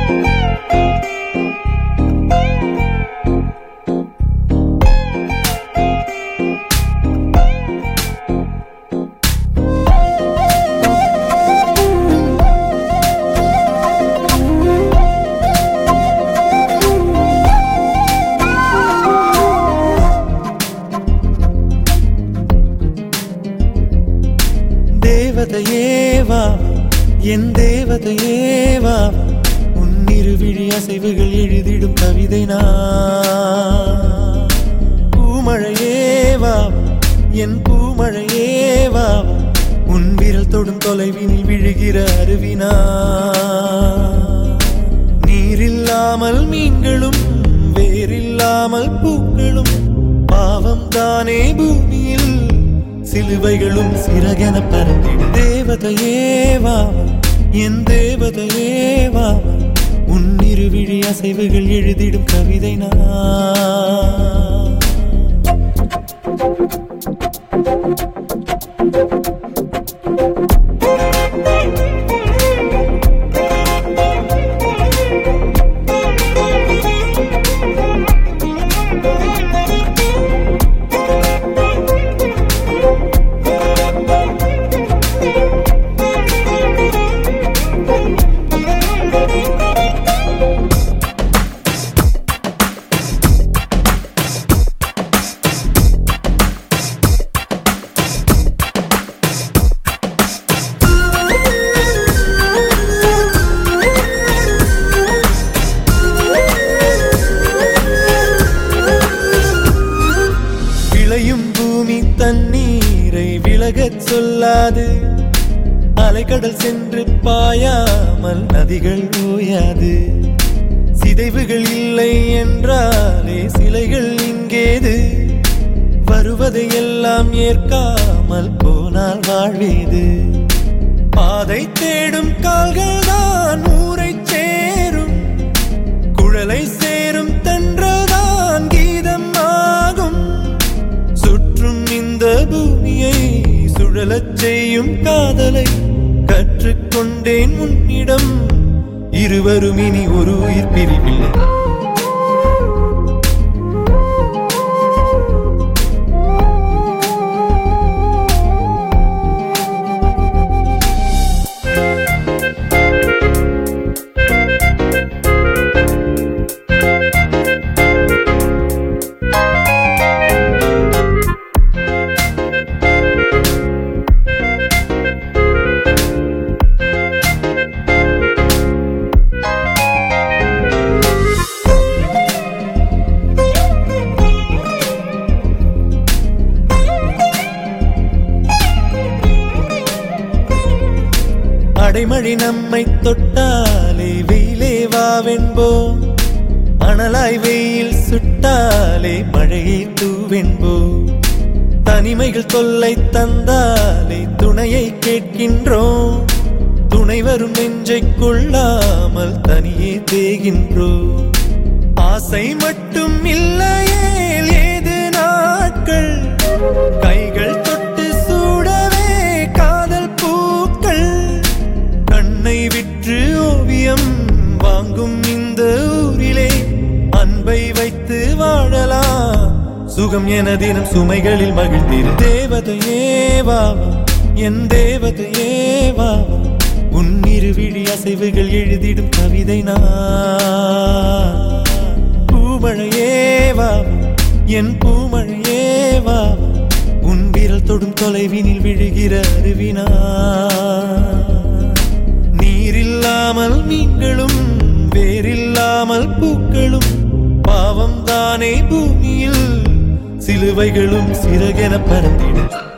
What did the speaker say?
தேவதையேவா என் தேவதையேவா உன் இருவிழி அசைவுகள் எழுதிடும் கவிதை நான் பூமழையேவா என் பூமழையேவா உன் விரல் தொடும் தொலைவினில் விழுகிற அருவினா நீரில்லாமல் மீன்களும் வேறில்லாமல் பூக்களும் பாவம் தானே பூமியில் சிலுவைகளும் சிறகென பறந்திடு தேவதையேவா என் தேவதையேவா உன் இருவிழி அசைவுகள் எழுதிடும் கவிதை நான் தண்ணீரை விலகச் சொல்லாது அலைக்கடல் சென்று பாயாமல் நதிகள் ஓயாது சிதைவுகள் இல்லை என்றாலே சிலைகள் இங்கேது வருவதையெல்லாம் ஏற்காமல் போனால் வாழ்வேது பாதை தேடும் கால்கள் தான் ஊரை சேரும் குழலை சேரும் தென்றல்தான் கீதம் ஆகும் சுற்றும் இந்த பூமியை சுழலச் செய்யும் காதலை கற்றுக்கொண்டேன் உன்னிடம் இருவரும் இனி ஒரு உயிர் பிரிவில்லை அடைமழை நம்மை தொட்டாலே வெயிலே வாவென்போம் அனலாய் வெயில் சுட்டாலே மழையை தூவென்போம் தனிமைகள் தொல்லை தந்தாலே துணையை கேட்கின்றோம் துணை வரும் நெஞ்சை கொள்ளாமல் தனியே தேகின்றோம் ஆசை மட்டும் இல்லையே ஏது நாட்கள் கைகள் தொட்டு சூடவே காதல் பூக்கள் கண்ணை விற்று ஓவியம் வாங்கும் இந்த ஊரிலே அன்பை வைத்து வாழலாம் சுகம் என தினம் சுமைகளில் மகிழ்ந்திரு தேவதையேவா என் தேவதையேவா உன் இருவிழி அசைவுகள் எழுதிடும் கவிதை நான் பூமழையேவா என் பூமழையேவா உன் விரல் தொடும் தொலைவினில் விழுகிற அருவினா நீரில்லாமல் மீன்களும் வேறில்லாமல் பூக்களும் பாவம் தானே பூமியில் சிலுவைகளும் சிறகென பறந்திட